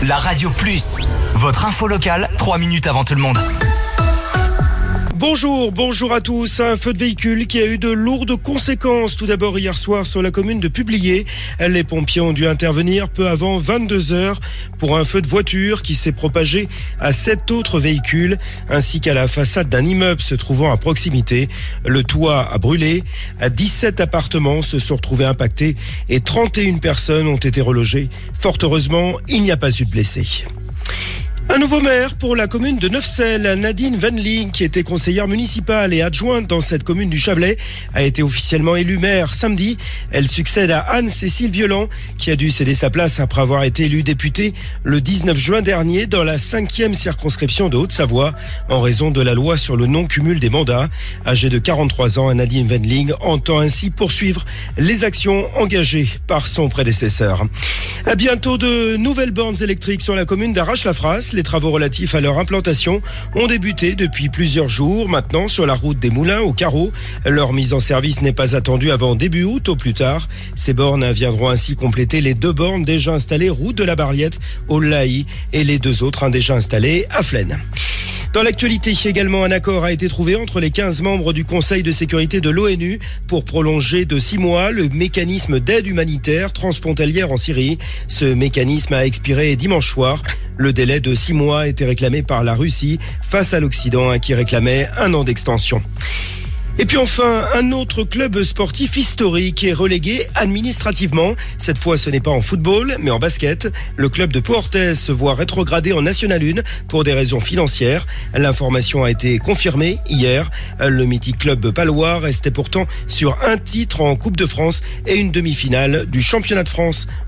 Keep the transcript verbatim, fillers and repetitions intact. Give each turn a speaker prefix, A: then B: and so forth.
A: la Radio Plus. Votre info locale, trois minutes avant tout le monde.
B: Bonjour, bonjour à tous. Un feu de véhicule qui a eu de lourdes conséquences. Tout d'abord hier soir sur la commune de Publier. Les pompiers ont dû intervenir peu avant vingt-deux heures pour un feu de voiture qui s'est propagé à sept autres véhicules ainsi qu'à la façade d'un immeuble se trouvant à proximité. Le toit a brûlé. dix-sept appartements se sont retrouvés impactés et trente et une personnes ont été relogées. Fort heureusement, il n'y a pas eu de blessés. Un nouveau maire pour la commune de Neufcelles, Nadine Venling, qui était conseillère municipale et adjointe dans cette commune du Chablais, a été officiellement élue maire samedi. Elle succède à Anne-Cécile Violent, qui a dû céder sa place après avoir été élue députée le dix-neuf juin dernier dans la cinquième circonscription de Haute-Savoie, en raison de la loi sur le non-cumul des mandats. Âgée de quarante-trois ans, Nadine Venling entend ainsi poursuivre les actions engagées par son prédécesseur. À bientôt de nouvelles bornes électriques sur la commune d'Arrache-la-Frasse. Les travaux relatifs à leur implantation ont débuté depuis plusieurs jours maintenant sur la route des Moulins au Carreau. Leur mise en service n'est pas attendue avant début août au plus tard. Ces bornes viendront ainsi compléter les deux bornes déjà installées route de la Barliette au Laï et les deux autres hein, déjà installées à Flaine. Dans l'actualité également, un accord a été trouvé entre les quinze membres du Conseil de sécurité de l'ONU pour prolonger de six mois le mécanisme d'aide humanitaire transfrontalière en Syrie. Ce mécanisme a expiré dimanche soir. Le délai de six mois a été réclamé par la Russie face à l'Occident hein, qui réclamait un an d'extension. Et puis enfin, un autre club sportif historique est relégué administrativement. Cette fois, ce n'est pas en football, mais en basket. Le club de Pau-Orthez se voit rétrogradé en National un pour des raisons financières. L'information a été confirmée hier. Le mythique club palois restait pourtant sur un titre en Coupe de France et une demi-finale du championnat de France.